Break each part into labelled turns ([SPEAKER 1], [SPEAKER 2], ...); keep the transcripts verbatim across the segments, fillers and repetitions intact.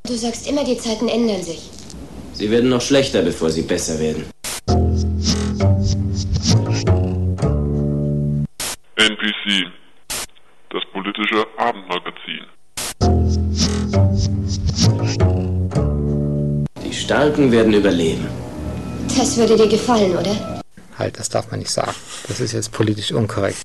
[SPEAKER 1] Du sagst immer, die Zeiten ändern sich.
[SPEAKER 2] Sie werden noch schlechter, bevor sie besser werden.
[SPEAKER 3] N P C, das politische Abendmagazin.
[SPEAKER 2] Die Starken werden überleben.
[SPEAKER 1] Das würde dir gefallen, oder?
[SPEAKER 4] Halt, das darf man nicht sagen. Das ist jetzt politisch unkorrekt.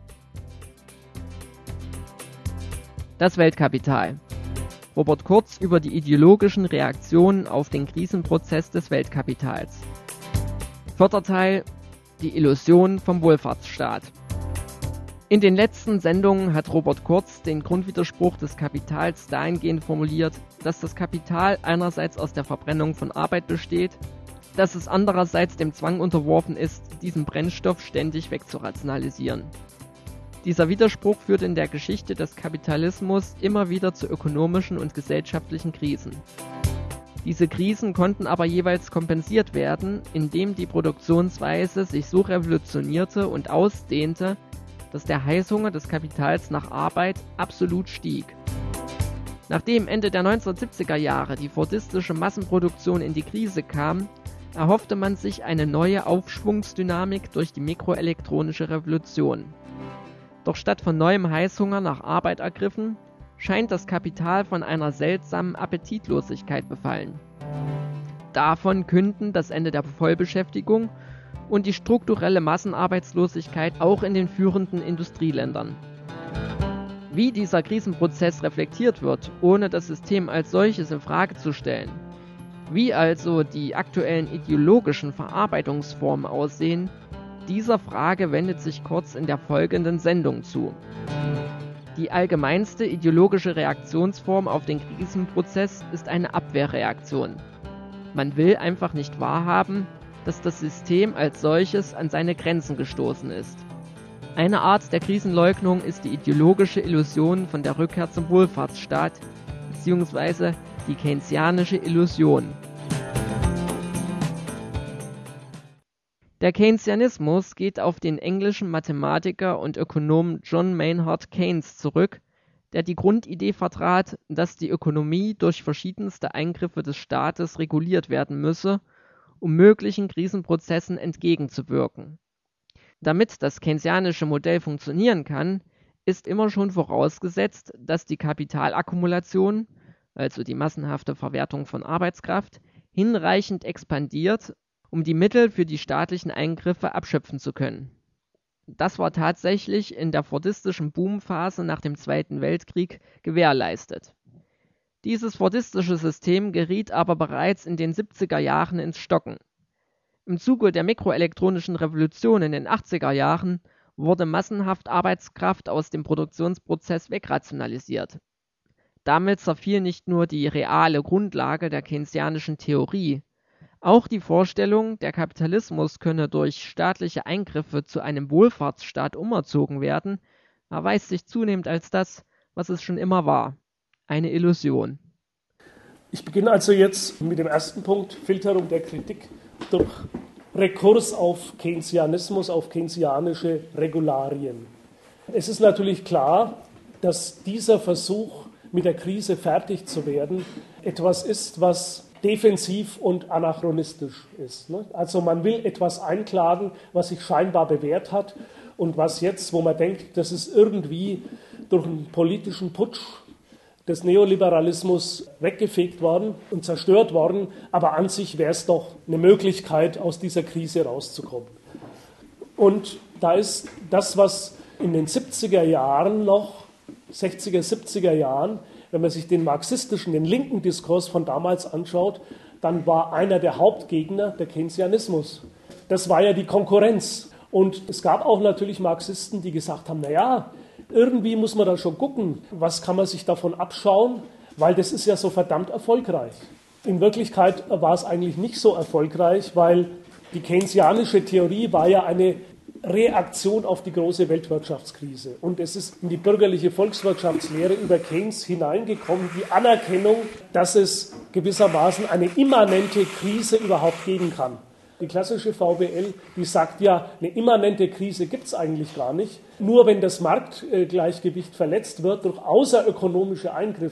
[SPEAKER 5] Das Weltkapital. Robert Kurz über die ideologischen Reaktionen auf den Krisenprozess des Weltkapitals. Vierter Teil: Die Illusion vom Wohlfahrtsstaat. In den letzten Sendungen hat Robert Kurz den Grundwiderspruch des Kapitals dahingehend formuliert, dass das Kapital einerseits aus der Verbrennung von Arbeit besteht, dass es andererseits dem Zwang unterworfen ist, diesen Brennstoff ständig wegzurationalisieren. Dieser Widerspruch führt in der Geschichte des Kapitalismus immer wieder zu ökonomischen und gesellschaftlichen Krisen. Diese Krisen konnten aber jeweils kompensiert werden, indem die Produktionsweise sich so revolutionierte und ausdehnte, dass der Heißhunger des Kapitals nach Arbeit absolut stieg. Nachdem Ende der neunzehnhundertsiebziger Jahre die fordistische Massenproduktion in die Krise kam, erhoffte man sich eine neue Aufschwungsdynamik durch die mikroelektronische Revolution. Doch statt von neuem Heißhunger nach Arbeit ergriffen, scheint das Kapital von einer seltsamen Appetitlosigkeit befallen. Davon künden das Ende der Vollbeschäftigung und die strukturelle Massenarbeitslosigkeit auch in den führenden Industrieländern. Wie dieser Krisenprozess reflektiert wird, ohne das System als solches in Frage zu stellen, wie also die aktuellen ideologischen Verarbeitungsformen aussehen, dieser Frage wendet sich Kurz in der folgenden Sendung zu. Die allgemeinste ideologische Reaktionsform auf den Krisenprozess ist eine Abwehrreaktion. Man will einfach nicht wahrhaben, dass das System als solches an seine Grenzen gestoßen ist. Eine Art der Krisenleugnung ist die ideologische Illusion von der Rückkehr zum Wohlfahrtsstaat bzw. die keynesianische Illusion. Der Keynesianismus geht auf den englischen Mathematiker und Ökonom John Maynard Keynes zurück, der die Grundidee vertrat, dass die Ökonomie durch verschiedenste Eingriffe des Staates reguliert werden müsse, um möglichen Krisenprozessen entgegenzuwirken. Damit das keynesianische Modell funktionieren kann, ist immer schon vorausgesetzt, dass die Kapitalakkumulation, also die massenhafte Verwertung von Arbeitskraft, hinreichend expandiert, um die Mittel für die staatlichen Eingriffe abschöpfen zu können. Das war tatsächlich in der fordistischen Boomphase nach dem Zweiten Weltkrieg gewährleistet. Dieses fordistische System geriet aber bereits in den siebziger Jahren ins Stocken. Im Zuge der mikroelektronischen Revolution in den achtziger Jahren wurde massenhaft Arbeitskraft aus dem Produktionsprozess wegrationalisiert. Damit zerfiel nicht nur die reale Grundlage der keynesianischen Theorie, auch die Vorstellung, der Kapitalismus könne durch staatliche Eingriffe zu einem Wohlfahrtsstaat umerzogen werden, erweist sich zunehmend als das, was es schon immer war: eine Illusion.
[SPEAKER 6] Ich beginne also jetzt mit dem ersten Punkt: Filterung der Kritik durch Rekurs auf Keynesianismus, auf keynesianische Regularien. Es ist natürlich klar, dass dieser Versuch, mit der Krise fertig zu werden, etwas ist, was defensiv und anachronistisch ist. Also man will etwas einklagen, was sich scheinbar bewährt hat und was jetzt, wo man denkt, das ist irgendwie durch einen politischen Putsch des Neoliberalismus weggefegt worden und zerstört worden, aber an sich wäre es doch eine Möglichkeit, aus dieser Krise rauszukommen. Und da ist das, was in den siebziger Jahren noch, sechziger, siebziger Jahren, wenn man sich den marxistischen, den linken Diskurs von damals anschaut, dann war einer der Hauptgegner der Keynesianismus. Das war ja die Konkurrenz. Und es gab auch natürlich Marxisten, die gesagt haben, naja, irgendwie muss man da schon gucken, was kann man sich davon abschauen, weil das ist ja so verdammt erfolgreich. In Wirklichkeit war es eigentlich nicht so erfolgreich, weil die keynesianische Theorie war ja eine Reaktion auf die große Weltwirtschaftskrise. Und es ist in die bürgerliche Volkswirtschaftslehre über Keynes hineingekommen, die Anerkennung, dass es gewissermaßen eine immanente Krise überhaupt geben kann. Die klassische V W L, die sagt ja, eine immanente Krise gibt es eigentlich gar nicht. Nur wenn das Marktgleichgewicht verletzt wird durch außerökonomische Eingriffe,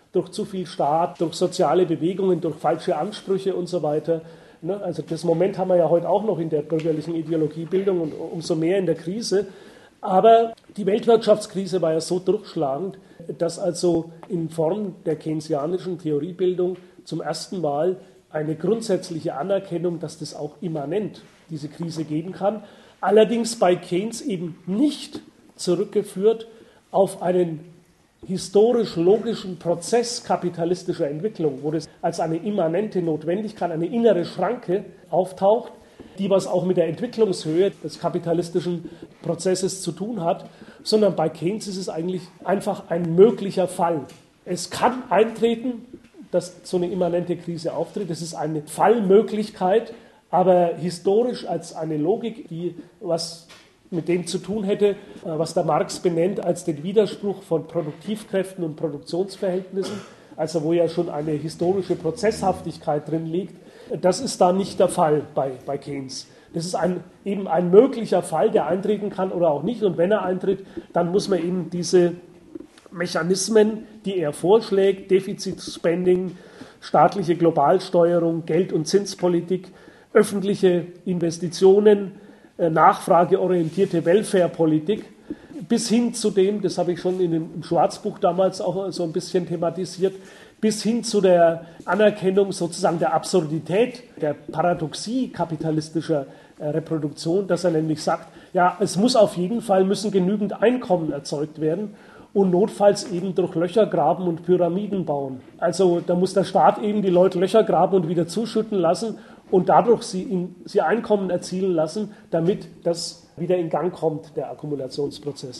[SPEAKER 6] durch zu viel Staat, durch soziale Bewegungen, durch falsche Ansprüche und so weiter. Also das Moment haben wir ja heute auch noch in der bürgerlichen Ideologiebildung und umso mehr in der Krise. Aber die Weltwirtschaftskrise war ja so durchschlagend, dass also in Form der keynesianischen Theoriebildung zum ersten Mal eine grundsätzliche Anerkennung, dass das auch immanent diese Krise geben kann. Allerdings bei Keynes eben nicht zurückgeführt auf einen historisch-logischen Prozess kapitalistischer Entwicklung, wo das als eine immanente Notwendigkeit, eine innere Schranke auftaucht, die was auch mit der Entwicklungshöhe des kapitalistischen Prozesses zu tun hat, sondern bei Keynes ist es eigentlich einfach ein möglicher Fall. Es kann eintreten, dass so eine immanente Krise auftritt. Es ist eine Fallmöglichkeit, aber historisch als eine Logik, die was mit dem zu tun hätte, was der Marx benennt als den Widerspruch von Produktivkräften und Produktionsverhältnissen, also wo ja schon eine historische Prozesshaftigkeit drin liegt, das ist da nicht der Fall bei, bei Keynes. Das ist ein, eben ein möglicher Fall, der eintreten kann oder auch nicht. Und wenn er eintritt, dann muss man eben diese Mechanismen, die er vorschlägt, Defizitspending, staatliche Globalsteuerung, Geld- und Zinspolitik, öffentliche Investitionen, nachfrageorientierte Welfarepolitik, bis hin zu dem, das habe ich schon in dem Schwarzbuch damals auch so ein bisschen thematisiert, bis hin zu der Anerkennung sozusagen der Absurdität, der Paradoxie kapitalistischer Reproduktion, dass er nämlich sagt, ja, es muss auf jeden Fall, müssen genügend Einkommen erzeugt werden und notfalls eben durch Löcher graben und Pyramiden bauen. Also da muss der Staat eben die Leute Löcher graben und wieder zuschütten lassen und dadurch sie, in, sie Einkommen erzielen lassen, damit das wieder in Gang kommt, der Akkumulationsprozess.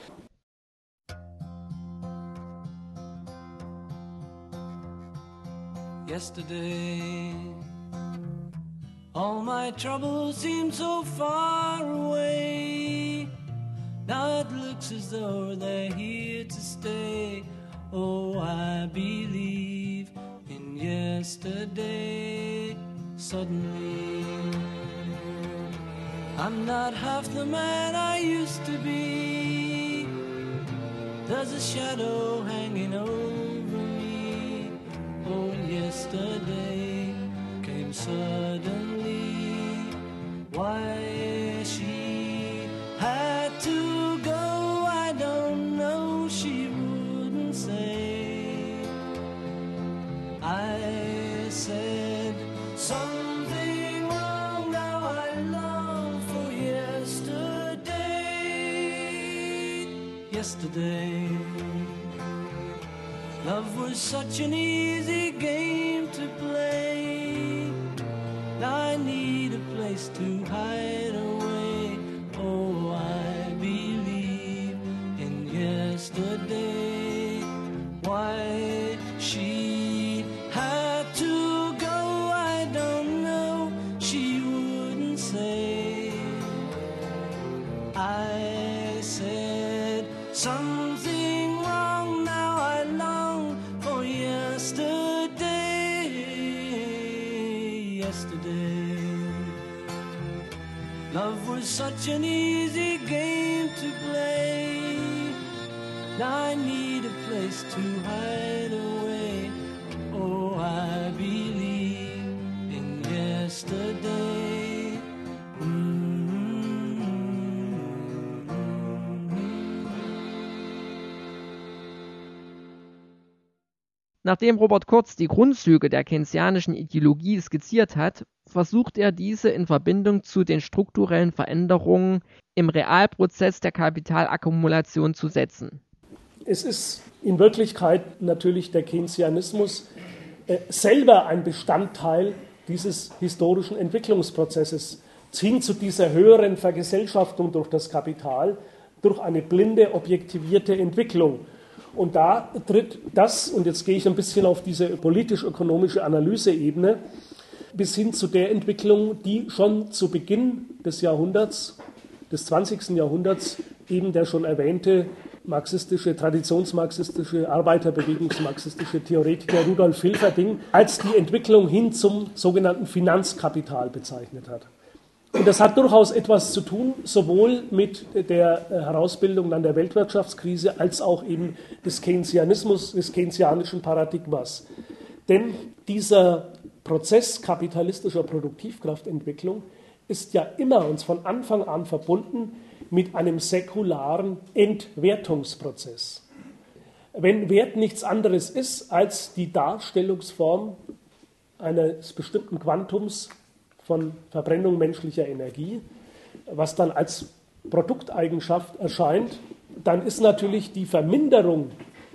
[SPEAKER 7] Yesterday, all my troubles seem so far away. Now it looks as though they're here to stay. Oh, I believe in yesterday. Suddenly, I'm not half the man I used to be. There's a shadow hanging over me. Oh, yesterday came suddenly. Why she had to go, I don't know, she wouldn't say. I said something wrong, now I long for yesterday. Yesterday, love was such an easy game to play. Now I need a place to hide away. Oh, I believe in yesterday. Why she had to go, I don't know, she wouldn't say. I said something wrong, now I long for yesterday. Yesterday, love was such an easy game to play. Now I need a place to hide away. Oh, I believe in yesterday.
[SPEAKER 5] Nachdem Robert Kurz die Grundzüge der keynesianischen Ideologie skizziert hat, versucht er diese in Verbindung zu den strukturellen Veränderungen im Realprozess der Kapitalakkumulation zu setzen.
[SPEAKER 6] Es ist in Wirklichkeit natürlich der Keynesianismus äh, selber ein Bestandteil dieses historischen Entwicklungsprozesses hin zu dieser höheren Vergesellschaftung durch das Kapital, durch eine blinde, objektivierte Entwicklung. Und da tritt das, und jetzt gehe ich ein bisschen auf diese politisch-ökonomische Analyseebene, bis hin zu der Entwicklung, die schon zu Beginn des Jahrhunderts, des zwanzigsten Jahrhunderts, eben der schon erwähnte marxistische, traditionsmarxistische, arbeiterbewegungsmarxistische Theoretiker Rudolf Hilferding als die Entwicklung hin zum sogenannten Finanzkapital bezeichnet hat. Und das hat durchaus etwas zu tun, sowohl mit der Herausbildung dann der Weltwirtschaftskrise als auch eben des Keynesianismus, des keynesianischen Paradigmas. Denn dieser Prozess kapitalistischer Produktivkraftentwicklung ist ja immer und von Anfang an verbunden mit einem säkularen Entwertungsprozess. Wenn Wert nichts anderes ist als die Darstellungsform eines bestimmten Quantums von Verbrennung menschlicher Energie, was dann als Produkteigenschaft erscheint, dann ist natürlich die Verminderung,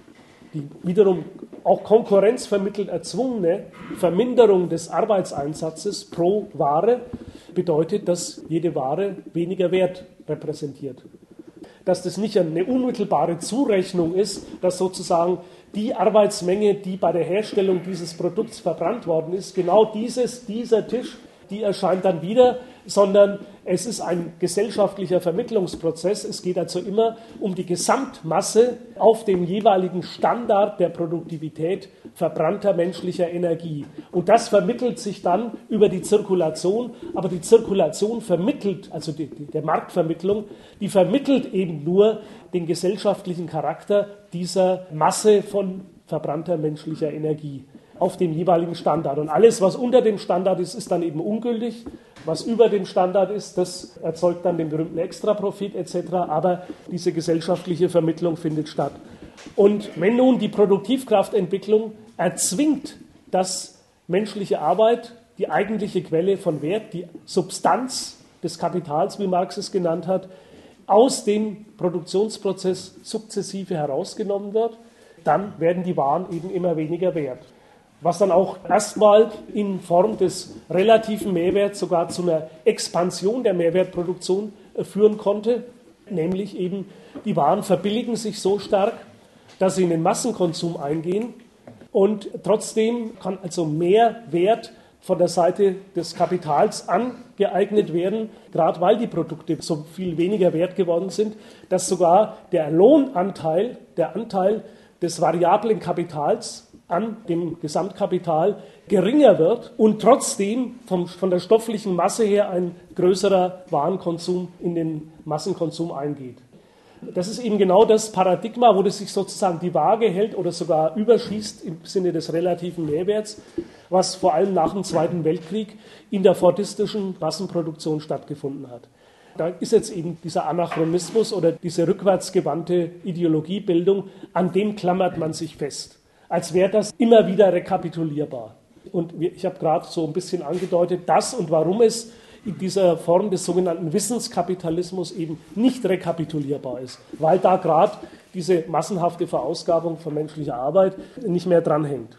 [SPEAKER 6] die wiederum auch konkurrenzvermittelt erzwungene Verminderung des Arbeitseinsatzes pro Ware, bedeutet, dass jede Ware weniger Wert repräsentiert. Dass das nicht eine unmittelbare Zurechnung ist, dass sozusagen die Arbeitsmenge, die bei der Herstellung dieses Produkts verbrannt worden ist, genau dieses, dieser Tisch, die erscheint dann wieder, sondern es ist ein gesellschaftlicher Vermittlungsprozess. Es geht also immer um die Gesamtmasse auf dem jeweiligen Standard der Produktivität verbrannter menschlicher Energie. Und das vermittelt sich dann über die Zirkulation, aber die Zirkulation vermittelt, also die, die, der Marktvermittlung, die vermittelt eben nur den gesellschaftlichen Charakter dieser Masse von verbrannter menschlicher Energie auf dem jeweiligen Standard. Und alles, was unter dem Standard ist, ist dann eben ungültig. Was über dem Standard ist, das erzeugt dann den berühmten Extraprofit et cetera. Aber diese gesellschaftliche Vermittlung findet statt. Und wenn nun die Produktivkraftentwicklung erzwingt, dass menschliche Arbeit, die eigentliche Quelle von Wert, die Substanz des Kapitals, wie Marx es genannt hat, aus dem Produktionsprozess sukzessive herausgenommen wird, dann werden die Waren eben immer weniger wert. Was dann auch erstmal in Form des relativen Mehrwerts sogar zu einer Expansion der Mehrwertproduktion führen konnte, nämlich eben die Waren verbilligen sich so stark, dass sie in den Massenkonsum eingehen und trotzdem kann also mehr Wert von der Seite des Kapitals angeeignet werden, gerade weil die Produkte so viel weniger wert geworden sind, dass sogar der Lohnanteil, der Anteil des variablen Kapitals an dem Gesamtkapital geringer wird und trotzdem vom, von der stofflichen Masse her ein größerer Warenkonsum in den Massenkonsum eingeht. Das ist eben genau das Paradigma, wo das sich sozusagen die Waage hält oder sogar überschießt im Sinne des relativen Mehrwerts, was vor allem nach dem Zweiten Weltkrieg in der fordistischen Massenproduktion stattgefunden hat. Da ist jetzt eben dieser Anachronismus oder diese rückwärtsgewandte Ideologiebildung, an dem klammert man sich fest, als wäre das immer wieder rekapitulierbar. Und ich habe gerade so ein bisschen angedeutet, dass und warum es in dieser Form des sogenannten Wissenskapitalismus eben nicht rekapitulierbar ist, weil da gerade diese massenhafte Verausgabung von menschlicher Arbeit nicht mehr dranhängt.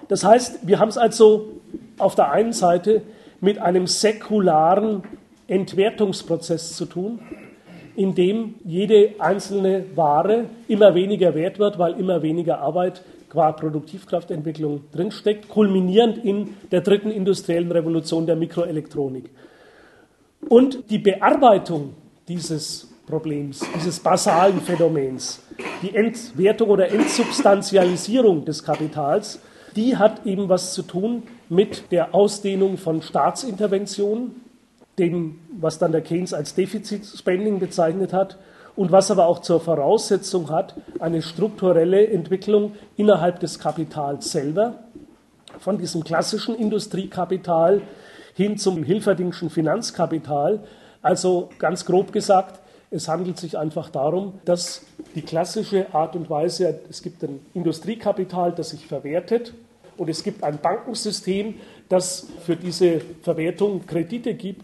[SPEAKER 6] Das heißt, wir haben es also auf der einen Seite mit einem säkularen Entwertungsprozess zu tun, in dem jede einzelne Ware immer weniger wert wird, weil immer weniger Arbeit qua Produktivkraftentwicklung drinsteckt, kulminierend in der dritten industriellen Revolution der Mikroelektronik. Und die Bearbeitung dieses Problems, dieses basalen Phänomens, die Entwertung oder Entsubstantialisierung des Kapitals, die hat eben was zu tun mit der Ausdehnung von Staatsinterventionen, dem, was dann der Keynes als Deficit Spending bezeichnet hat und was aber auch zur Voraussetzung hat, eine strukturelle Entwicklung innerhalb des Kapitals selber, von diesem klassischen Industriekapital hin zum Hilferdingschen Finanzkapital. Also ganz grob gesagt, es handelt sich einfach darum, dass die klassische Art und Weise, es gibt ein Industriekapital, das sich verwertet, und es gibt ein Bankensystem, das für diese Verwertung Kredite gibt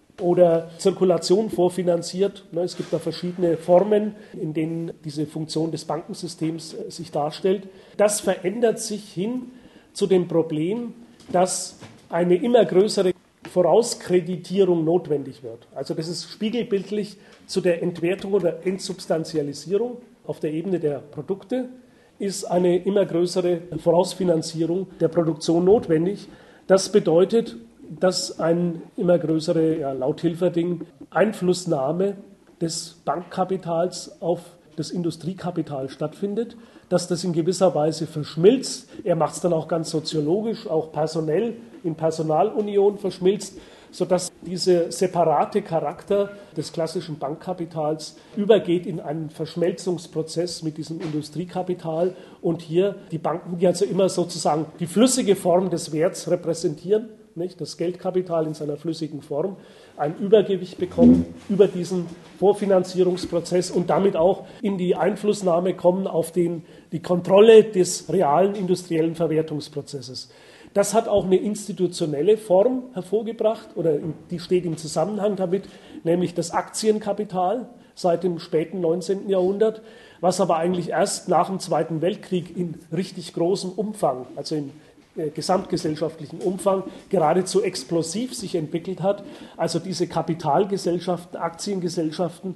[SPEAKER 6] oder Zirkulation vorfinanziert. Es gibt da verschiedene Formen, in denen diese Funktion des Bankensystems sich darstellt. Das verändert sich hin zu dem Problem, dass eine immer größere Vorauskreditierung notwendig wird. Also das ist spiegelbildlich zu der Entwertung oder Entsubstantialisierung auf der Ebene der Produkte, ist eine immer größere Vorausfinanzierung der Produktion notwendig. Das bedeutet, dass eine immer größere, ja, laut Hilferding, Einflussnahme des Bankkapitals auf das Industriekapital stattfindet, dass das in gewisser Weise verschmilzt. Er macht es dann auch ganz soziologisch, auch personell, in Personalunion verschmilzt, sodass dieser separate Charakter des klassischen Bankkapitals übergeht in einen Verschmelzungsprozess mit diesem Industriekapital und hier die Banken, die also immer sozusagen die flüssige Form des Werts repräsentieren, nicht? Das Geldkapital in seiner flüssigen Form, ein Übergewicht bekommen über diesen Vorfinanzierungsprozess und damit auch in die Einflussnahme kommen auf den, die Kontrolle des realen industriellen Verwertungsprozesses. Das hat auch eine institutionelle Form hervorgebracht, oder die steht im Zusammenhang damit, nämlich das Aktienkapital seit dem späten neunzehnten Jahrhundert, was aber eigentlich erst nach dem Zweiten Weltkrieg in richtig großem Umfang, also in äh, gesamtgesellschaftlichem Umfang, geradezu explosiv sich entwickelt hat. Also diese Kapitalgesellschaften, Aktiengesellschaften,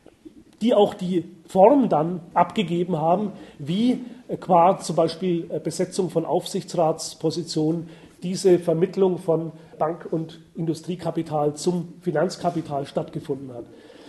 [SPEAKER 6] die auch die Form dann abgegeben haben, wie qua zum Beispiel Besetzung von Aufsichtsratspositionen diese Vermittlung von Bank- und Industriekapital zum Finanzkapital stattgefunden hat.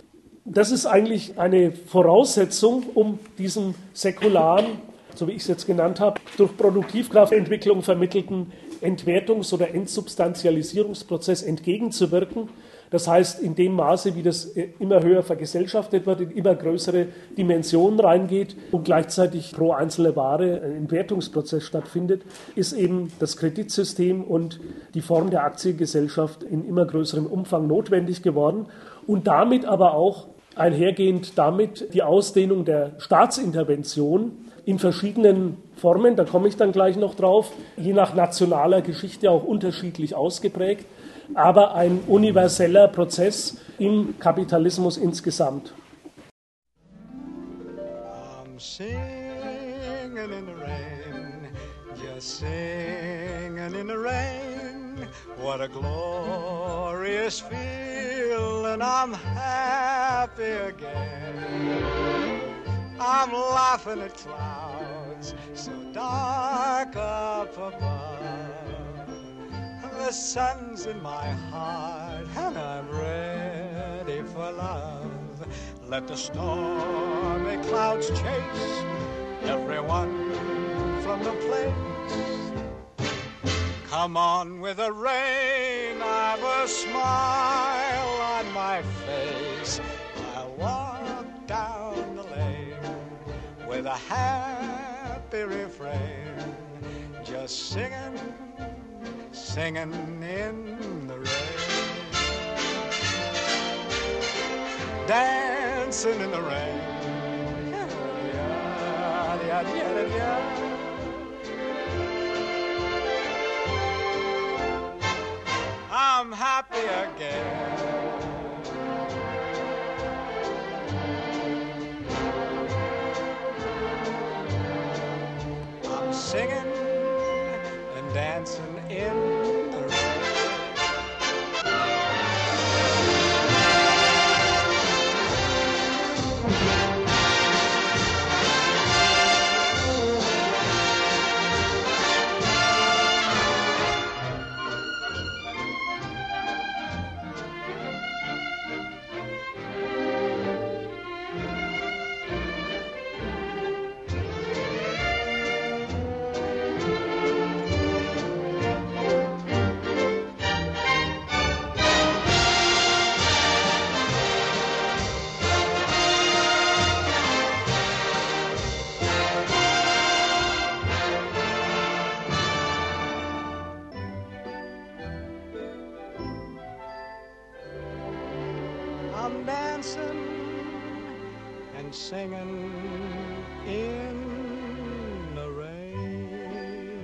[SPEAKER 6] Das ist eigentlich eine Voraussetzung, um diesem säkularen, so wie ich es jetzt genannt habe, durch Produktivkraftentwicklung vermittelten Entwertungs- oder Entsubstantialisierungsprozess entgegenzuwirken. Das heißt, in dem Maße, wie das immer höher vergesellschaftet wird, in immer größere Dimensionen reingeht und gleichzeitig pro einzelne Ware ein Entwertungsprozess stattfindet, ist eben das Kreditsystem und die Form der Aktiengesellschaft in immer größerem Umfang notwendig geworden und damit aber auch einhergehend damit die Ausdehnung der Staatsintervention in verschiedenen Formen, da komme ich dann gleich noch drauf, je nach nationaler Geschichte auch unterschiedlich ausgeprägt, aber ein universeller Prozess im Kapitalismus insgesamt.
[SPEAKER 8] I'm singing in the rain, just singing in the rain. What a glorious feeling, I'm happy again. I'm laughing at clouds so dark up above. The sun's in my heart and I'm ready for love. Let the stormy clouds chase everyone from the place. Come on with the rain, I've a smile on my face. I'll walk down the lane with a happy refrain, just singing, singing in the rain, dancing in the rain. I'm happy again. I'm singing dancing in the rain. I'm dancing and singing in the rain.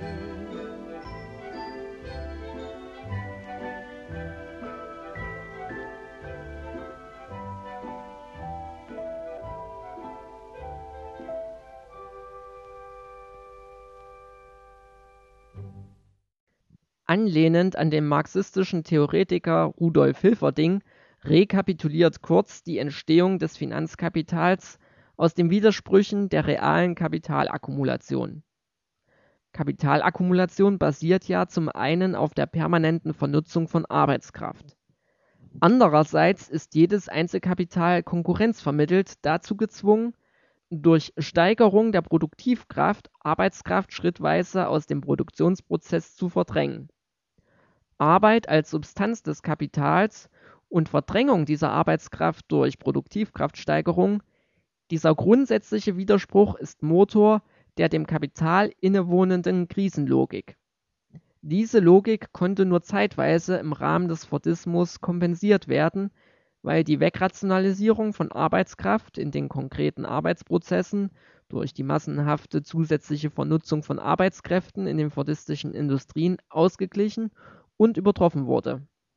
[SPEAKER 5] Anlehnend an den marxistischen Theoretiker Rudolf Hilferding rekapituliert Kurz die Entstehung des Finanzkapitals aus den Widersprüchen der realen Kapitalakkumulation. Kapitalakkumulation basiert ja zum einen auf der permanenten Vernutzung von Arbeitskraft. Andererseits ist jedes Einzelkapital konkurrenzvermittelt dazu gezwungen, durch Steigerung der Produktivkraft Arbeitskraft schrittweise aus dem Produktionsprozess zu verdrängen. Arbeit als Substanz des Kapitals und Verdrängung dieser Arbeitskraft durch Produktivkraftsteigerung, dieser grundsätzliche Widerspruch ist Motor der dem Kapital innewohnenden Krisenlogik. Diese Logik konnte nur zeitweise im Rahmen des Fordismus kompensiert werden, weil die Wegrationalisierung von Arbeitskraft in den konkreten Arbeitsprozessen durch die massenhafte zusätzliche Vernutzung von Arbeitskräften in den fordistischen Industrien ausgeglichen und übertroffen wurde.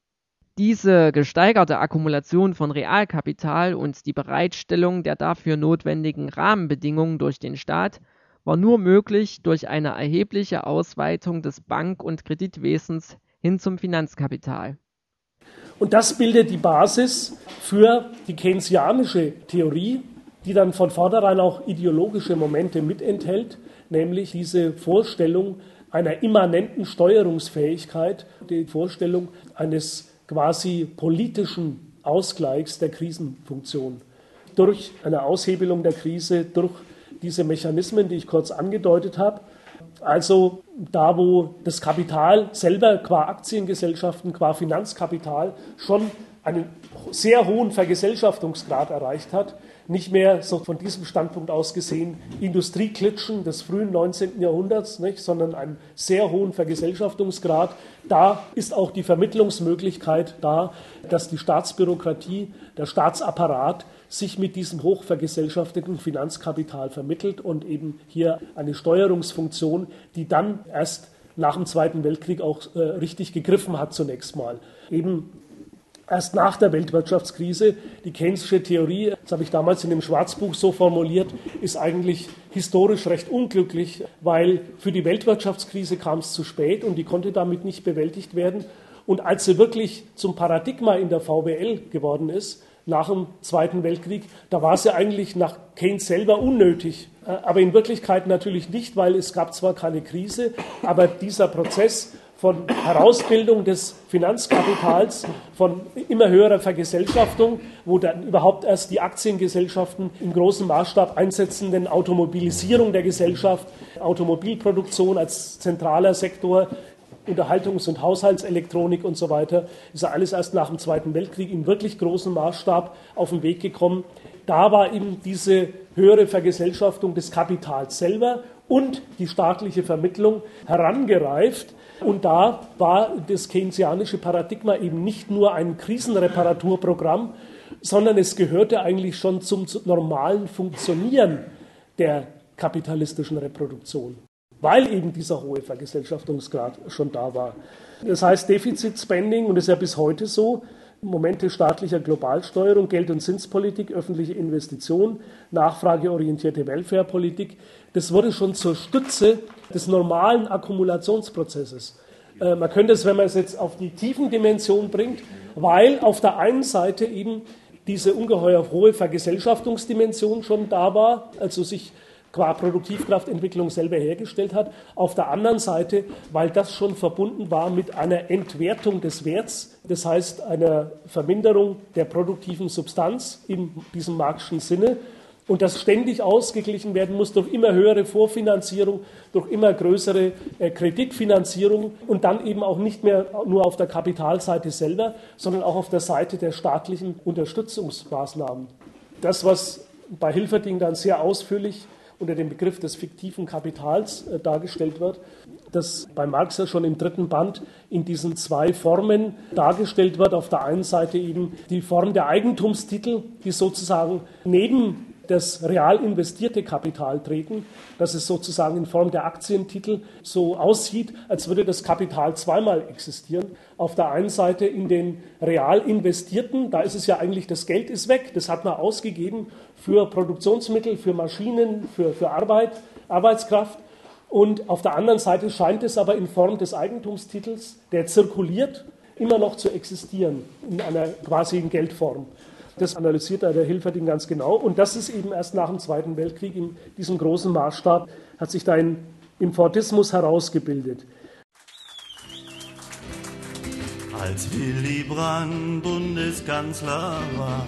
[SPEAKER 5] Diese gesteigerte Akkumulation von Realkapital und die Bereitstellung der dafür notwendigen Rahmenbedingungen durch den Staat war nur möglich durch eine erhebliche Ausweitung des Bank- und Kreditwesens hin zum Finanzkapital.
[SPEAKER 6] Und das bildet die Basis für die keynesianische Theorie, die dann von vornherein auch ideologische Momente mitenthält, nämlich diese Vorstellung einer immanenten Steuerungsfähigkeit, die Vorstellung eines quasi politischen Ausgleichs der Krisenfunktion durch eine Aushebelung der Krise, durch diese Mechanismen, die ich kurz angedeutet habe. Also da, wo das Kapital selber qua Aktiengesellschaften, qua Finanzkapital schon einen sehr hohen Vergesellschaftungsgrad erreicht hat, nicht mehr so von diesem Standpunkt aus gesehen Industrieklitschen des frühen neunzehnten Jahrhunderts, nicht, sondern einen sehr hohen Vergesellschaftungsgrad. Da ist auch die Vermittlungsmöglichkeit da, dass die Staatsbürokratie, der Staatsapparat sich mit diesem hochvergesellschafteten Finanzkapital vermittelt und eben hier eine Steuerungsfunktion, die dann erst nach dem Zweiten Weltkrieg auch äh, richtig gegriffen hat zunächst mal. Eben erst nach der Weltwirtschaftskrise. Die Keynesische Theorie, das habe ich damals in dem Schwarzbuch so formuliert, ist eigentlich historisch recht unglücklich, weil für die Weltwirtschaftskrise kam es zu spät und die konnte damit nicht bewältigt werden. Und als sie wirklich zum Paradigma in der V W L geworden ist, nach dem Zweiten Weltkrieg, da war sie eigentlich nach Keynes selber unnötig. Aber in Wirklichkeit natürlich nicht, weil es gab zwar keine Krise, aber dieser Prozess von Herausbildung des Finanzkapitals, von immer höherer Vergesellschaftung, wo dann überhaupt erst die Aktiengesellschaften im großen Maßstab einsetzenden Automobilisierung der Gesellschaft, Automobilproduktion als zentraler Sektor, Unterhaltungs- und Haushaltselektronik und so weiter, ist ja alles erst nach dem Zweiten Weltkrieg in wirklich großem Maßstab auf den Weg gekommen. Da war eben diese höhere Vergesellschaftung des Kapitals selber und die staatliche Vermittlung herangereift. Und da war das keynesianische Paradigma eben nicht nur ein Krisenreparaturprogramm, sondern es gehörte eigentlich schon zum normalen Funktionieren der kapitalistischen Reproduktion, weil eben dieser hohe Vergesellschaftungsgrad schon da war. Das heißt, Defizit Spending, und das ist ja bis heute so, Momente staatlicher Globalsteuerung, Geld- und Zinspolitik, öffentliche Investitionen, nachfrageorientierte Welfarepolitik, das wurde schon zur Stütze des normalen Akkumulationsprozesses. Äh, man könnte es, wenn man es jetzt auf die Tiefendimension bringt, weil auf der einen Seite eben diese ungeheuer hohe Vergesellschaftungsdimension schon da war, also sich qua Produktivkraftentwicklung selber hergestellt hat. Auf der anderen Seite, weil das schon verbunden war mit einer Entwertung des Werts, das heißt einer Verminderung der produktiven Substanz in diesem Marxischen Sinne, und das ständig ausgeglichen werden muss durch immer höhere Vorfinanzierung, durch immer größere äh, Kreditfinanzierung und dann eben auch nicht mehr nur auf der Kapitalseite selber, sondern auch auf der Seite der staatlichen Unterstützungsmaßnahmen. Das, was bei Hilferding dann sehr ausführlich unter dem Begriff des fiktiven Kapitals äh, dargestellt wird, das bei Marx ja schon im dritten Band in diesen zwei Formen dargestellt wird. Auf der einen Seite eben die Form der Eigentumstitel, die sozusagen neben das real investierte Kapital treten, dass es sozusagen in Form der Aktientitel so aussieht, als würde das Kapital zweimal existieren. Auf der einen Seite in den real investierten, da ist es ja eigentlich, das Geld ist weg, das hat man ausgegeben für Produktionsmittel, für Maschinen, für, für Arbeit, Arbeitskraft. Und auf der anderen Seite scheint es aber in Form des Eigentumstitels, der zirkuliert, immer noch zu existieren, in einer quasi in Geldform. Das analysiert der Hilferding ganz genau. Und das ist eben erst nach dem Zweiten Weltkrieg in diesem großen Maßstab, hat sich da ein, im Fordismus herausgebildet.
[SPEAKER 9] Als Willy Brandt Bundeskanzler war,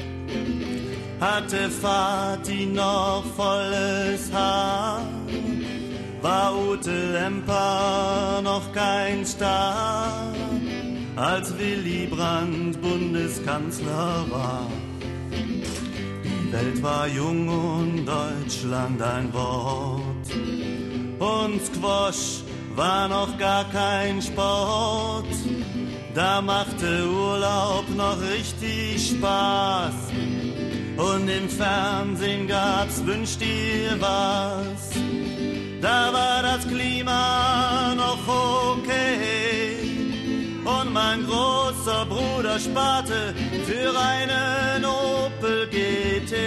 [SPEAKER 9] hatte Vati noch volles Haar, war Ute Lemper noch kein Star. Als Willy Brandt Bundeskanzler war. Die Welt war jung und Deutschland ein Wort. Und Squash war noch gar kein Sport. Da machte Urlaub noch richtig Spaß. Und im Fernsehen gab's Wünsch dir was. Da war das Klima noch okay. Und mein großer Bruder sparte für einen Opel G T.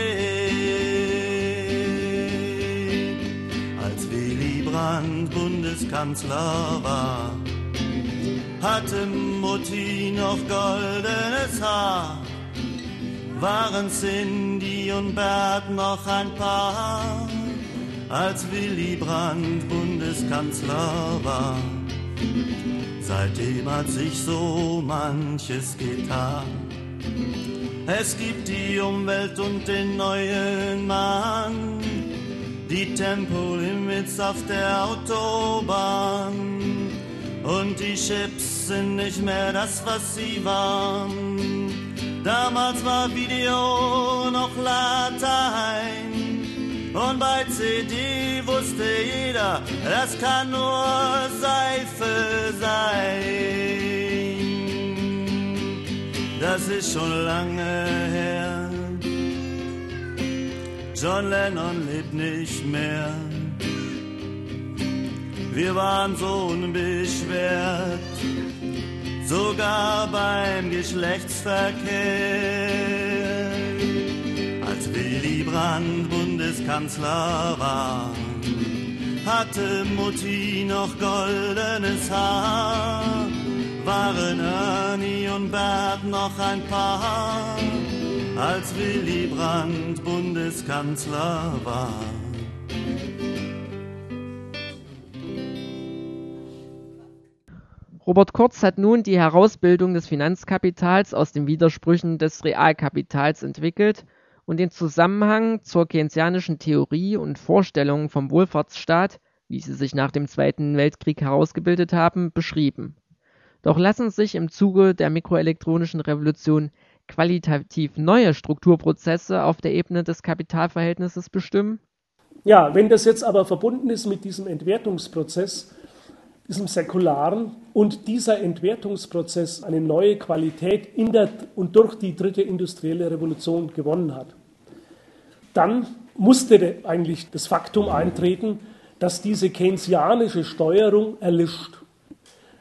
[SPEAKER 9] Als Willy Brandt Bundeskanzler war, hatte Mutti noch goldenes Haar. Waren Cindy und Bert noch ein Paar, als Willy Brandt Bundeskanzler war. Seitdem hat sich so manches getan. Es gibt die Umwelt und den neuen Mann, die Tempolimits auf der Autobahn. Und die Chips sind nicht mehr das, was sie waren. Damals war Video noch Latein. Und bei C D wusste jeder, das kann nur Seife sein. Das ist schon lange her. John Lennon lebt nicht mehr. Wir waren so unbeschwert, sogar beim Geschlechtsverkehr. Als Willy Brandt Bundeskanzler war, hatte Mutti noch goldenes Haar. Waren Ernie und Bert noch ein Paar, als Willy Brandt Bundeskanzler war.
[SPEAKER 5] Robert Kurz hat nun die Herausbildung des Finanzkapitals aus den Widersprüchen des Realkapitals entwickelt und den Zusammenhang zur keynesianischen Theorie und Vorstellungen vom Wohlfahrtsstaat, wie sie sich nach dem Zweiten Weltkrieg herausgebildet haben, beschrieben. Doch lassen sich im Zuge der mikroelektronischen Revolution qualitativ neue Strukturprozesse auf der Ebene des Kapitalverhältnisses bestimmen?
[SPEAKER 6] Ja, wenn das jetzt aber verbunden ist mit diesem Entwertungsprozess, diesem säkularen, und dieser Entwertungsprozess eine neue Qualität in der und durch die dritte industrielle Revolution gewonnen hat, dann musste eigentlich das Faktum eintreten, dass diese keynesianische Steuerung erlischt.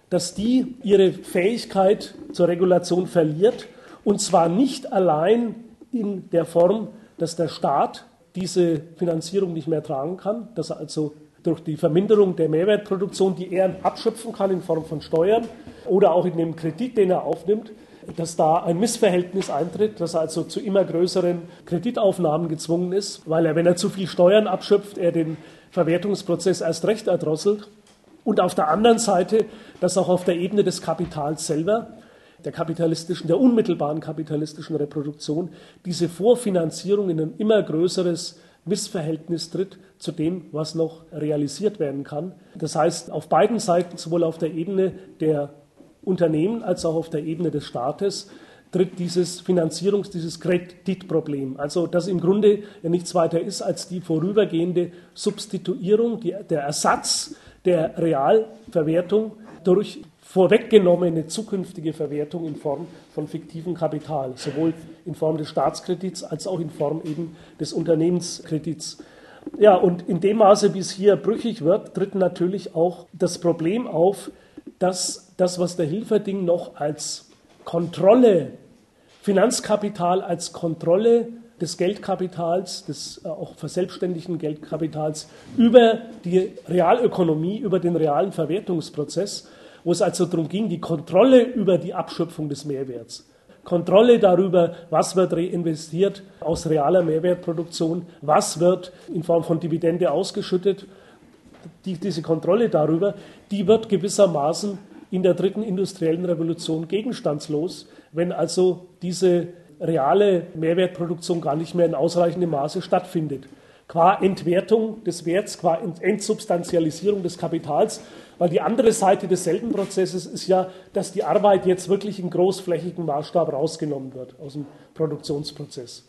[SPEAKER 6] dass die ihre Fähigkeit zur Regulation verliert, und zwar nicht allein in der Form, dass der Staat diese Finanzierung nicht mehr tragen kann, dass er also durch die Verminderung der Mehrwertproduktion, die er abschöpfen kann in Form von Steuern oder auch in dem Kredit, den er aufnimmt, dass da ein Missverhältnis eintritt, dass er also zu immer größeren Kreditaufnahmen gezwungen ist, weil er, wenn er zu viel Steuern abschöpft, er den Verwertungsprozess erst recht erdrosselt. Und auf der anderen Seite, dass auch auf der Ebene des Kapitals selber, der kapitalistischen, der unmittelbaren kapitalistischen Reproduktion, diese Vorfinanzierung in ein immer größeres Missverhältnis tritt zu dem, was noch realisiert werden kann. Das heißt, auf beiden Seiten, sowohl auf der Ebene der Unternehmen als auch auf der Ebene des Staates, tritt dieses Finanzierungs-, dieses Kreditproblem. Also das im Grunde ja nichts weiter ist als die vorübergehende Substituierung, die, der Ersatz der Realverwertung durch vorweggenommene zukünftige Verwertung in Form von fiktivem Kapital, sowohl in Form des Staatskredits als auch in Form eben des Unternehmenskredits. Ja, und in dem Maße, wie es hier brüchig wird, tritt natürlich auch das Problem auf, dass das, was der Hilferding noch als Kontrolle, Finanzkapital als Kontrolle des Geldkapitals, des äh, auch verselbstständigten Geldkapitals über die Realökonomie, über den realen Verwertungsprozess, wo es also darum ging, die Kontrolle über die Abschöpfung des Mehrwerts, Kontrolle darüber, was wird reinvestiert aus realer Mehrwertproduktion, was wird in Form von Dividende ausgeschüttet, die, diese Kontrolle darüber, die wird gewissermaßen in der dritten industriellen Revolution gegenstandslos, wenn also diese reale Mehrwertproduktion gar nicht mehr in ausreichendem Maße stattfindet. Qua Entwertung des Werts, qua Entsubstantialisierung des Kapitals, weil die andere Seite desselben Prozesses ist ja, dass die Arbeit jetzt wirklich in großflächigem Maßstab rausgenommen wird aus dem Produktionsprozess.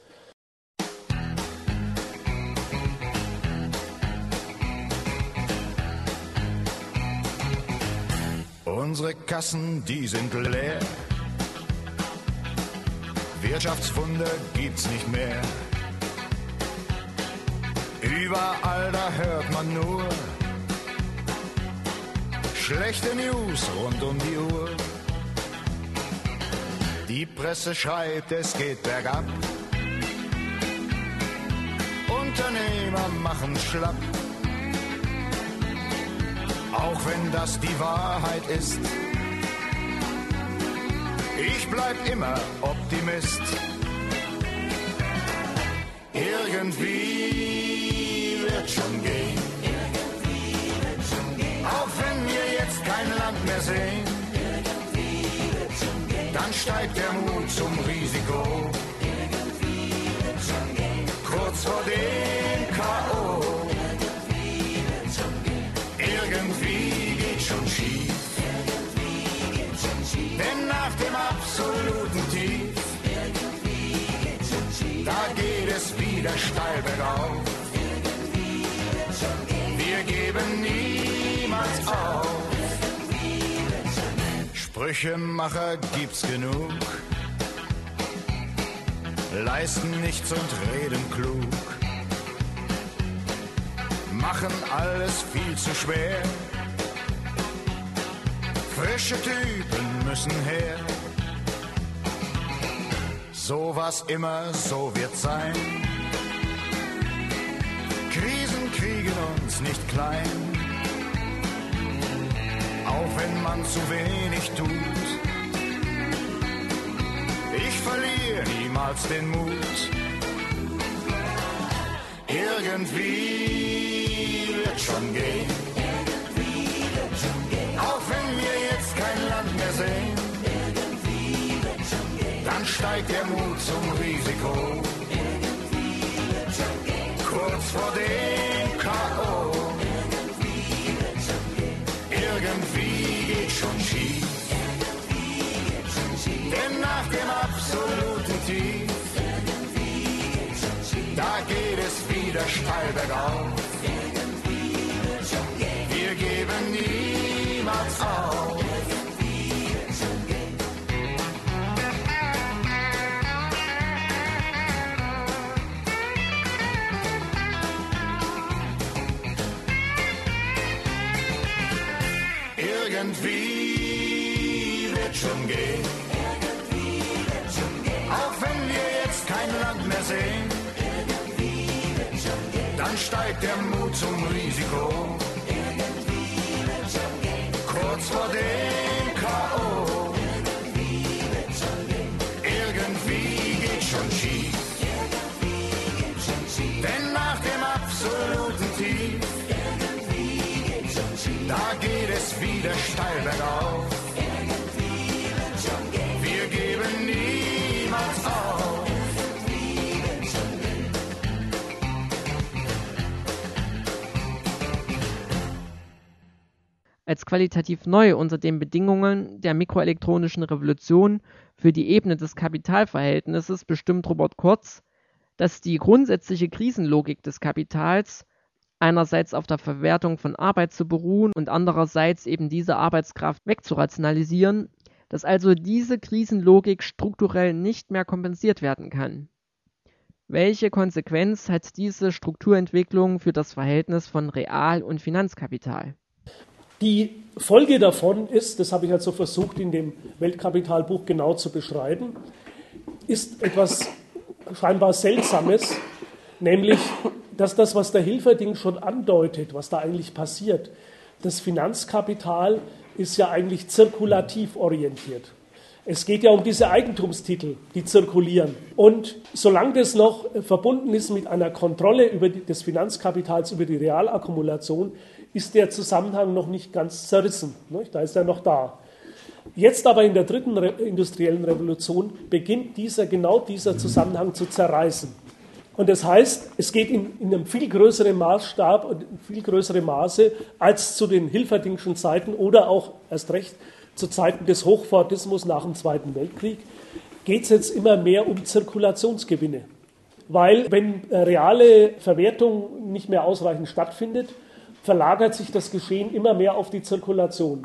[SPEAKER 10] Unsere Kassen, die sind leer. Wirtschaftswunder gibt's nicht mehr. Überall da hört man nur schlechte News rund um die Uhr. Die Presse schreibt, es geht bergab. Unternehmer machen schlapp. Auch wenn das die Wahrheit ist, ich bleib immer Optimist. Irgendwie wird schon gehen. Auch wenn wir jetzt kein Land mehr sehen, dann steigt der Mut zum Risiko. Kurz vor dem K O Irgendwie geht schon schief. Denn nach dem absoluten Tief, da geht es wieder steil bergauf. Wir geben niemals auf. Sprüchemacher gibt's genug, leisten nichts und reden klug, machen alles viel zu schwer. Frische Typen müssen her. So was immer, so wird's sein. Krisen kriegen uns nicht klein. Auch wenn man zu wenig tut. Ich verliere niemals den Mut. Irgendwie wird schon gehen. Auch wenn wir jetzt kein Land mehr sehen, dann steigt der Mut zum Risiko. Kurz vor dem K O Irgendwie geht schon schief. Denn nach dem absoluten Tief, da geht es wieder steil bergauf. Wir geben niemals auf. Irgendwie wird schon gehen. Irgendwie wird schon gehen. Auch wenn wir jetzt kein Land mehr sehen. Irgendwie wird schon gehen. Dann steigt der Mut zum Risiko. Irgendwie wird schon gehen. Kurz vor dem K O. Irgendwie wird schon gehen. Irgendwie geht schon schief. Irgendwie geht schon schief. Denn nach dem absoluten Tief. Da geht es wieder steil bergauf. Irgendwie wird schon gehen. Wir geben niemals auf. Irgendwie wird schon gehen.
[SPEAKER 5] Als qualitativ neu unter den Bedingungen der mikroelektronischen Revolution für die Ebene des Kapitalverhältnisses bestimmt Robert Kurz, dass die grundsätzliche Krisenlogik des Kapitals einerseits auf der Verwertung von Arbeit zu beruhen und andererseits eben diese Arbeitskraft wegzurationalisieren, dass also diese Krisenlogik strukturell nicht mehr kompensiert werden kann. Welche Konsequenz hat diese Strukturentwicklung für das Verhältnis von Real- und Finanzkapital?
[SPEAKER 6] Die Folge davon ist, das habe ich also versucht in dem Weltkapitalbuch genau zu beschreiben, ist etwas scheinbar Seltsames, nämlich dass das, was der Hilferding schon andeutet, was da eigentlich passiert, das Finanzkapital ist ja eigentlich zirkulativ orientiert. Es geht ja um diese Eigentumstitel, die zirkulieren. Und solange das noch verbunden ist mit einer Kontrolle über die, des Finanzkapitals über die Realakkumulation, ist der Zusammenhang noch nicht ganz zerrissen. Da ist er noch da. Jetzt aber in der dritten Re- industriellen Revolution beginnt dieser, genau dieser Zusammenhang zu zerreißen. Und das heißt, es geht in, in einem viel größeren Maßstab und in viel größerem Maße als zu den Hilferdingschen Zeiten oder auch erst recht zu Zeiten des Hochfordismus nach dem Zweiten Weltkrieg, geht es jetzt immer mehr um Zirkulationsgewinne. Weil wenn reale Verwertung nicht mehr ausreichend stattfindet, verlagert sich das Geschehen immer mehr auf die Zirkulation.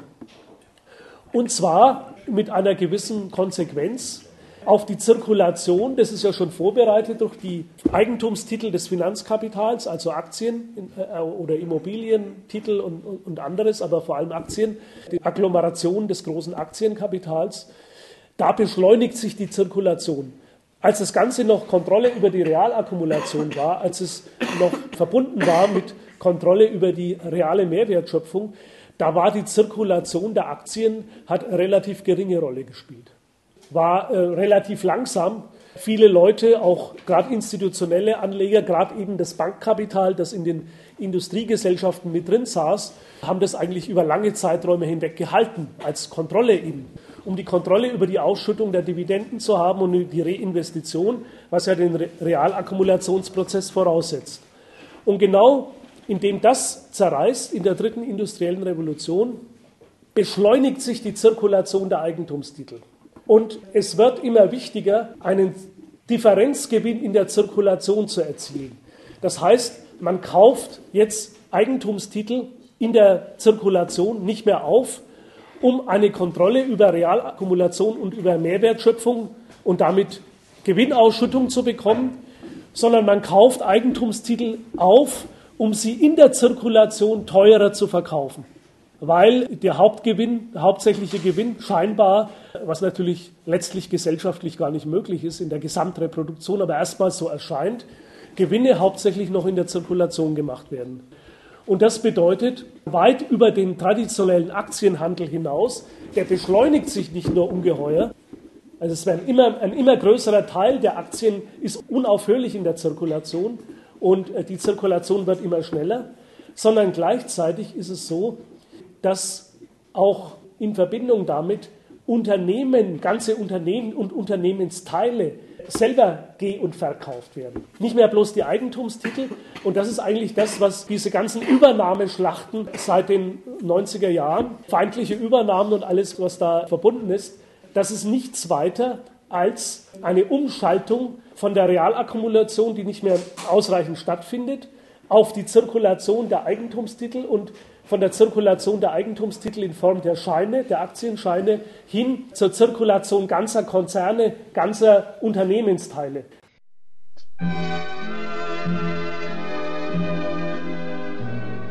[SPEAKER 6] Und zwar mit einer gewissen Konsequenz auf die Zirkulation, das ist ja schon vorbereitet durch die Eigentumstitel des Finanzkapitals, also Aktien oder Immobilientitel und, und anderes, aber vor allem Aktien, die Agglomeration des großen Aktienkapitals, da beschleunigt sich die Zirkulation. Als das Ganze noch Kontrolle über die Realakkumulation war, als es noch verbunden war mit Kontrolle über die reale Mehrwertschöpfung, da war die Zirkulation der Aktien, hat eine relativ geringe Rolle gespielt. War äh, relativ langsam. Viele Leute, auch gerade institutionelle Anleger, gerade eben das Bankkapital, das in den Industriegesellschaften mit drin saß, haben das eigentlich über lange Zeiträume hinweg gehalten, als Kontrolle eben. Um die Kontrolle über die Ausschüttung der Dividenden zu haben und die Reinvestition, was ja den Re- Realakkumulationsprozess voraussetzt. Und genau indem das zerreißt in der dritten industriellen Revolution, beschleunigt sich die Zirkulation der Eigentumstitel. Und es wird immer wichtiger, einen Differenzgewinn in der Zirkulation zu erzielen. Das heißt, man kauft jetzt Eigentumstitel in der Zirkulation nicht mehr auf, um eine Kontrolle über Realakkumulation und über Mehrwertschöpfung und damit Gewinnausschüttung zu bekommen, sondern man kauft Eigentumstitel auf, um sie in der Zirkulation teurer zu verkaufen. Weil der Hauptgewinn, der hauptsächliche Gewinn scheinbar, was natürlich letztlich gesellschaftlich gar nicht möglich ist in der Gesamtreproduktion, aber erstmal so erscheint, Gewinne hauptsächlich noch in der Zirkulation gemacht werden. Und das bedeutet, weit über den traditionellen Aktienhandel hinaus, der beschleunigt sich nicht nur ungeheuer, also es werden immer, ein immer größerer Teil der Aktien ist unaufhörlich in der Zirkulation und die Zirkulation wird immer schneller, sondern gleichzeitig ist es so, dass auch in Verbindung damit Unternehmen, ganze Unternehmen und Unternehmensteile selber geh- und verkauft werden. Nicht mehr bloß die Eigentumstitel. Und das ist eigentlich das, was diese ganzen Übernahmeschlachten seit den neunziger Jahren, feindliche Übernahmen und alles, was da verbunden ist, das ist nichts weiter als eine Umschaltung von der Realakkumulation, die nicht mehr ausreichend stattfindet, auf die Zirkulation der Eigentumstitel und von der Zirkulation der Eigentumstitel in Form der Scheine, der Aktienscheine, hin zur Zirkulation ganzer Konzerne, ganzer Unternehmensteile.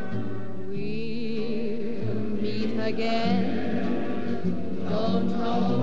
[SPEAKER 11] We'll meet again. Don't know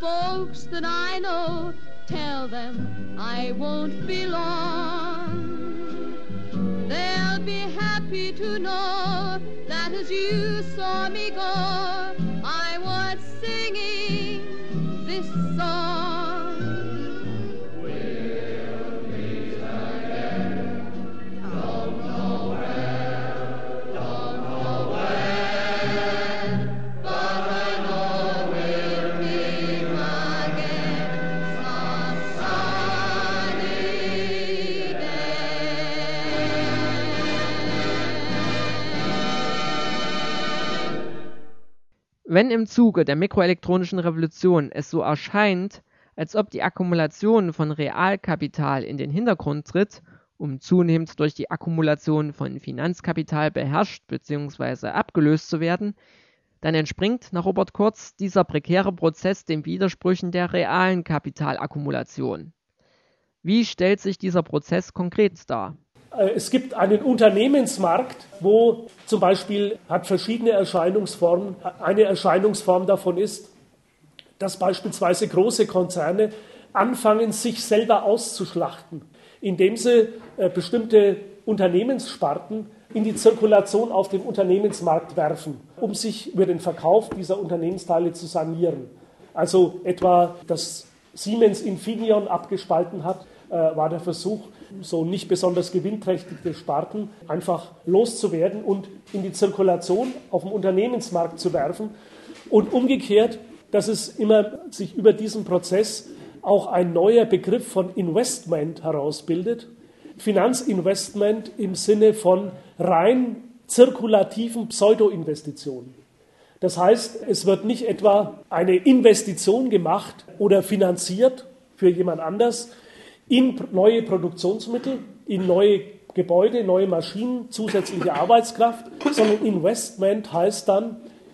[SPEAKER 11] folks that I know, tell them I won't be long. They'll be happy to know that as you saw me go, I was singing this song. We'll meet again. Don't know where, don't know when, but I know we'll meet again some sunny day.
[SPEAKER 5] Wenn im Zuge der mikroelektronischen Revolution es so erscheint, als ob die Akkumulation von Realkapital in den Hintergrund tritt, um zunehmend durch die Akkumulation von Finanzkapital beherrscht bzw. abgelöst zu werden, dann entspringt nach Robert Kurz dieser prekäre Prozess den Widersprüchen der realen Kapitalakkumulation. Wie stellt sich dieser Prozess konkret dar?
[SPEAKER 6] Es gibt einen Unternehmensmarkt, wo zum Beispiel hat verschiedene Erscheinungsformen. Eine Erscheinungsform davon ist, dass beispielsweise große Konzerne anfangen, sich selber auszuschlachten, indem sie äh, bestimmte Unternehmenssparten in die Zirkulation auf dem Unternehmensmarkt werfen, um sich über den Verkauf dieser Unternehmensteile zu sanieren. Also etwa, dass Siemens Infineon abgespalten hat, äh, war der Versuch, so nicht besonders gewinnträchtige Sparten einfach loszuwerden und in die Zirkulation auf dem Unternehmensmarkt zu werfen. Und umgekehrt, dass es immer sich über diesen Prozess auch ein neuer Begriff von Investment herausbildet. Finanzinvestment im Sinne von rein zirkulativen Pseudo-Investitionen. Das heißt, es wird nicht etwa eine Investition gemacht oder finanziert für jemand anders in neue Produktionsmittel, in neue Gebäude, neue Maschinen, zusätzliche Arbeitskraft, sondern Investment heißt dann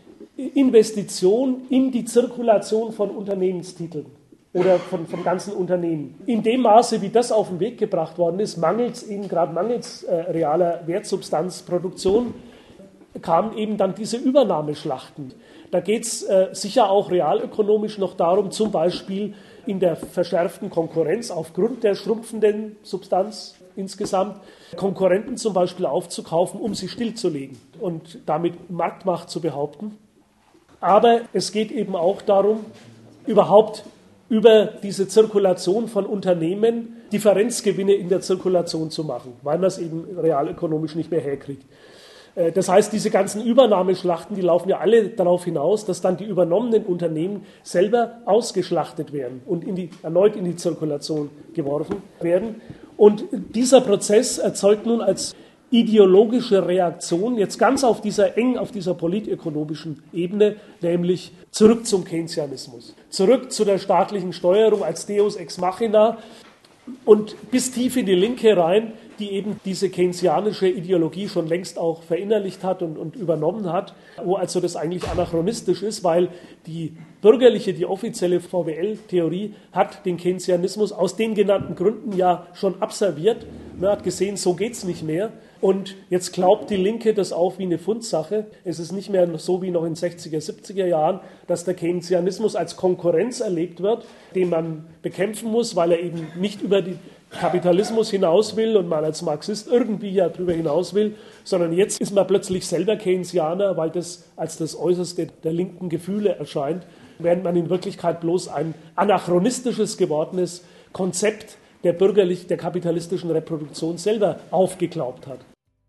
[SPEAKER 6] Investition in die Zirkulation von Unternehmenstiteln oder von, vom ganzen Unternehmen. In dem Maße, wie das auf den Weg gebracht worden ist, mangels eben gerade mangels äh, realer Wertsubstanzproduktion, kamen eben dann diese Übernahmeschlachten. Da geht es äh, sicher auch realökonomisch noch darum, zum Beispiel in der verschärften Konkurrenz aufgrund der schrumpfenden Substanz insgesamt Konkurrenten zum Beispiel aufzukaufen, um sie stillzulegen und damit Marktmacht zu behaupten. Aber es geht eben auch darum, überhaupt über diese Zirkulation von Unternehmen Differenzgewinne in der Zirkulation zu machen, weil man es eben realökonomisch nicht mehr herkriegt. Das heißt, diese ganzen Übernahmeschlachten, die laufen ja alle darauf hinaus, dass dann die übernommenen Unternehmen selber ausgeschlachtet werden und in die, erneut in die Zirkulation geworfen werden. Und dieser Prozess erzeugt nun als ideologische Reaktion jetzt ganz auf dieser eng auf dieser politökonomischen Ebene, nämlich zurück zum Keynesianismus, zurück zu der staatlichen Steuerung als Deus ex machina und bis tief in die Linke rein, die eben diese keynesianische Ideologie schon längst auch verinnerlicht hat und, und übernommen hat, wo also das eigentlich anachronistisch ist, weil die bürgerliche, die offizielle V W L-Theorie hat den Keynesianismus aus den genannten Gründen ja schon abserviert. Man hat gesehen, so geht's nicht mehr. Und jetzt glaubt die Linke das auch wie eine Fundsache. Es ist nicht mehr so wie noch in den sechziger, siebziger Jahren, dass der Keynesianismus als Konkurrenz erlebt wird, den man bekämpfen muss, weil er eben nicht über den Kapitalismus hinaus will und man als Marxist irgendwie ja darüber hinaus will, sondern jetzt ist man plötzlich selber Keynesianer, weil das als das Äußerste der linken Gefühle erscheint, während man in Wirklichkeit bloß ein anachronistisches gewordenes Konzept der bürgerlich, der kapitalistischen Reproduktion selber aufgeglaubt hat.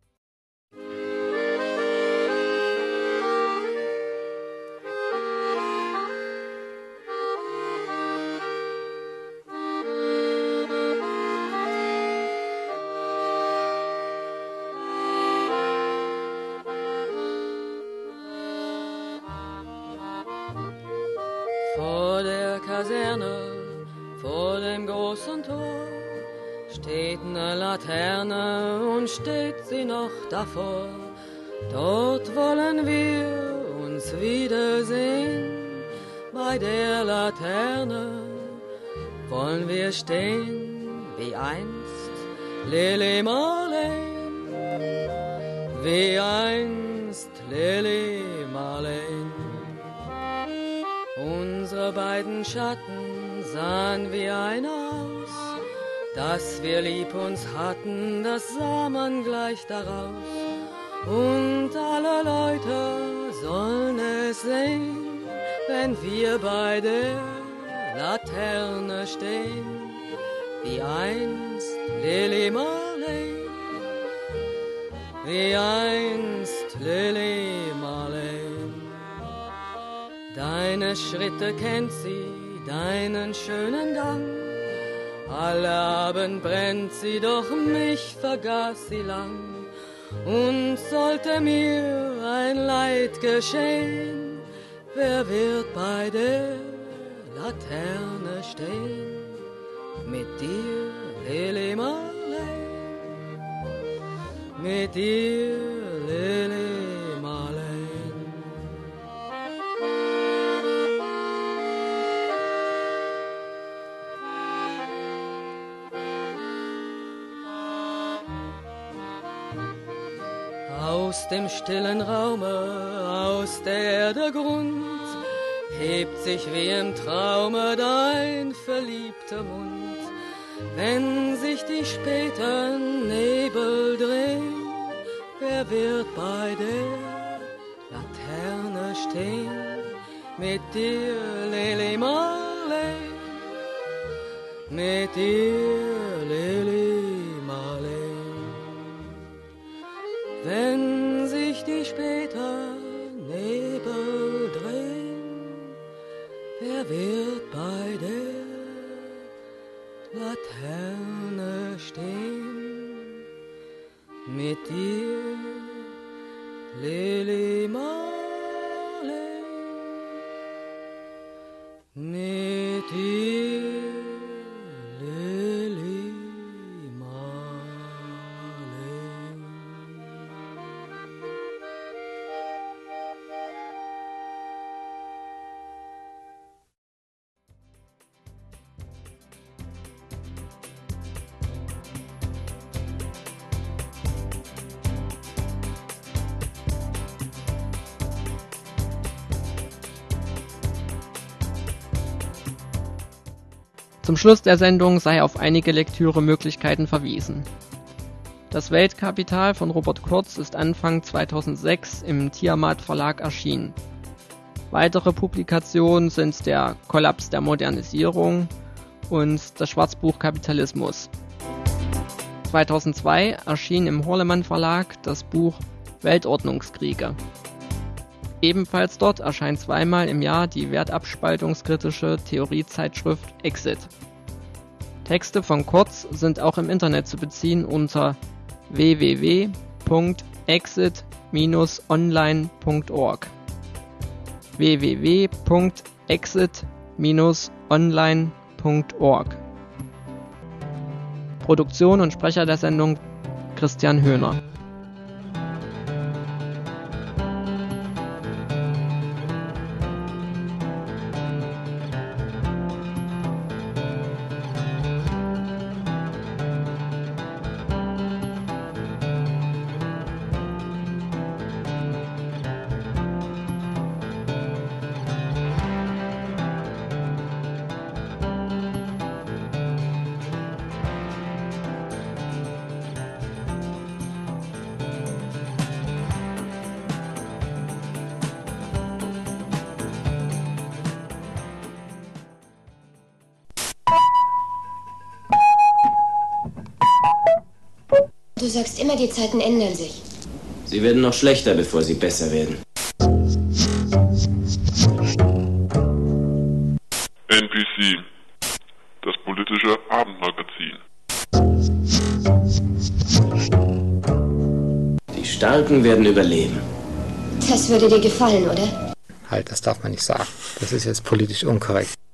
[SPEAKER 7] Vor der Kaserne, vor dem großen Tor, steht eine Laterne und steht sie noch davor. Dort wollen wir uns wiedersehen, bei der Laterne wollen wir stehen, wie einst Lili Marleen, wie einst Lili Marleen. Unsere
[SPEAKER 12] wir beiden Schatten sahen wie ein Haus, dass wir lieb uns hatten, das sah man gleich daraus. Und alle Leute sollen es sehen, wenn wir bei der Laterne stehen, wie einst Lili Marley, wie einst Lili Marley. Deine Schritte kennt sie, deinen schönen Gang. Alle Abend brennt sie, doch mich vergaß sie lang. Und sollte mir ein Leid geschehen, wer wird bei der Laterne stehen? Mit dir, Lili Marley, mit dir, Lili Marley. Aus dem stillen Raume, aus der Erde Grund, hebt sich wie im Traume dein verliebter Mund. Wenn sich die späten Nebel drehen, wer wird bei der Laterne stehen? Mit dir, Lili Marley, mit dir, Lili Marley. Wenn sich die späten Nebel drehen, wer wird bei der Laterne stehen? Mit dir, Lili Marley, mit dir, Lili Marley.
[SPEAKER 5] Zum Schluss der Sendung sei auf einige Lektüremöglichkeiten verwiesen. Das Weltkapital von Robert Kurz ist Anfang zweitausendsechs im Tiamat Verlag erschienen. Weitere Publikationen sind der Kollaps der Modernisierung und das Schwarzbuch Kapitalismus. zweitausendzwei erschien im Horlemann Verlag das Buch Weltordnungskriege. Ebenfalls dort erscheint zweimal im Jahr die wertabspaltungskritische Theoriezeitschrift Exit. Texte von Kurz sind auch im Internet zu beziehen unter w w w punkt exit dash online punkt org. w w w punkt exit dash online punkt org. Produktion und Sprecher der Sendung Christian Höhner.
[SPEAKER 1] Du sagst immer, die Zeiten ändern sich.
[SPEAKER 2] Sie werden noch schlechter, bevor sie besser werden.
[SPEAKER 3] N P C, das politische Abendmagazin.
[SPEAKER 2] Die Starken werden überleben.
[SPEAKER 1] Das würde dir gefallen, oder?
[SPEAKER 4] Halt, das darf man nicht sagen. Das ist jetzt politisch unkorrekt.